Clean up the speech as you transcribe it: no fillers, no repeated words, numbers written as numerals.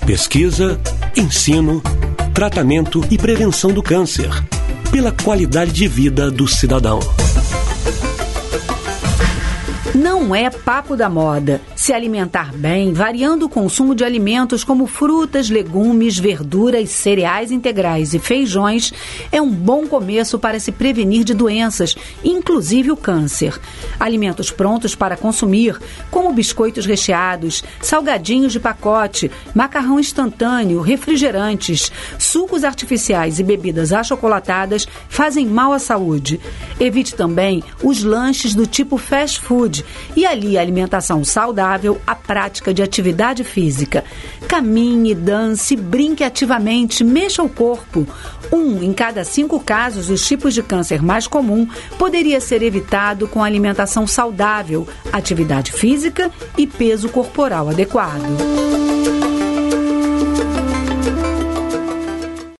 Pesquisa, ensino, tratamento e prevenção do câncer, pela qualidade de vida do cidadão. Não é papo da moda. Se alimentar bem, variando o consumo de alimentos como frutas, legumes, verduras, cereais integrais e feijões, é um bom começo para se prevenir de doenças, inclusive o câncer. Alimentos prontos para consumir, como biscoitos recheados, salgadinhos de pacote, macarrão instantâneo, refrigerantes, sucos artificiais e bebidas achocolatadas, fazem mal à saúde. Evite também os lanches do tipo fast food e ali a alimentação saudável, a prática de atividade física. Caminhe, dance, brinque ativamente, mexa o corpo. 1 em cada 5 casos dos tipos de câncer mais comum poderia ser evitado com alimentação saudável, atividade física e peso corporal adequado.